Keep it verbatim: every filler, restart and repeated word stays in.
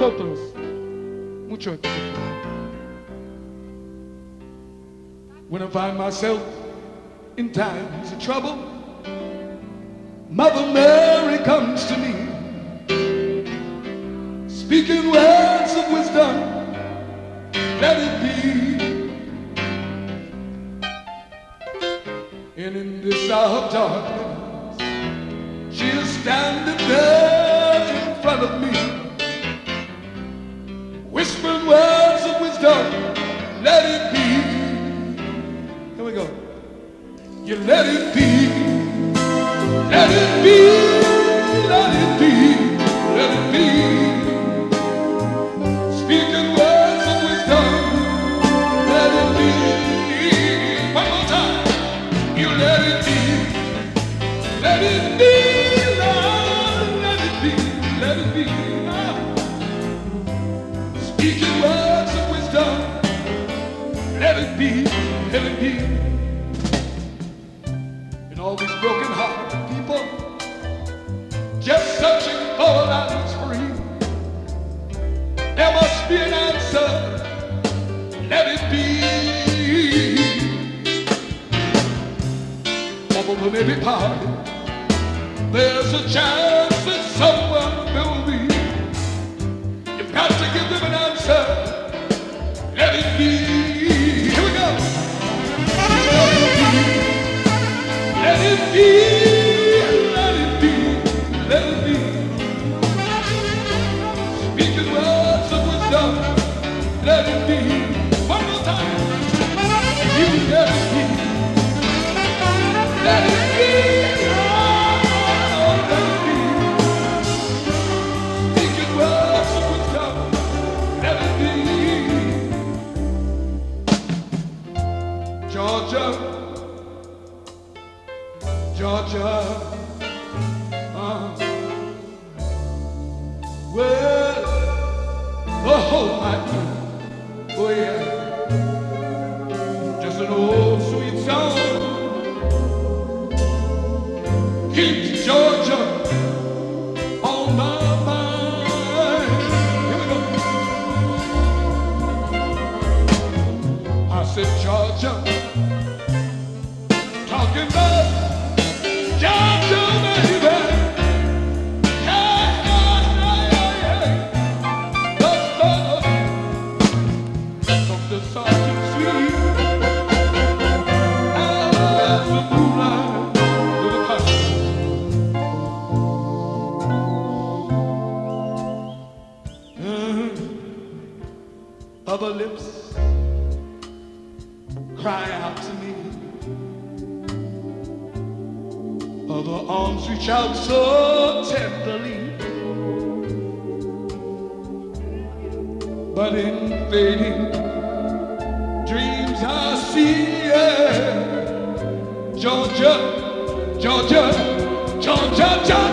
nosotros. Mucho éxito. When I find myself in times of trouble, Mother Mary comes to me, speaking words of wisdom, let it be. And in this hour of darkness, she is standing there in front of me, whispering words of wisdom, let it be. Here we go. You let it be, let it be, let it be, let it be. Speaking words of wisdom, let it be. One more time. You let it be, let it be, Lord, let it be, let it be. Speaking words of wisdom, let it be, let it be. And all these broken-hearted people just searching for lives free, there must be an answer, let it be. From every party, there's a chance that someone will be. You've got to give them an answer. Let it be. Here we go. Let it be. Let it be. Let it be. Speaking words of wisdom. Let it be. One more time. You let it be. Let it be, oh, let it be. Speaking words of wisdom, let it be. Georgia, Georgia, uh, well, the whole night, oh yeah, just an old sweet song. Keeps Georgia on my mind. Here we go. I said Georgia, talking about Georgia, baby. Yeah, yeah, yeah, yeah. The love, something soft and sweet. As the moonlight. Other lips cry out to me, other arms reach out so tenderly, but in fading dreams I see, yeah. Georgia, Georgia, Georgia, Georgia.